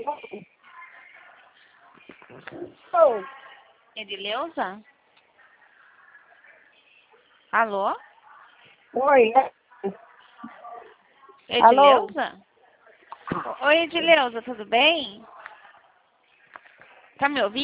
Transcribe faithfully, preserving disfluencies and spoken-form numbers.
Oh. Edileuza? Alô? Oi. Edileuza? Oi, Edileuza, tudo bem? Tá me ouvindo?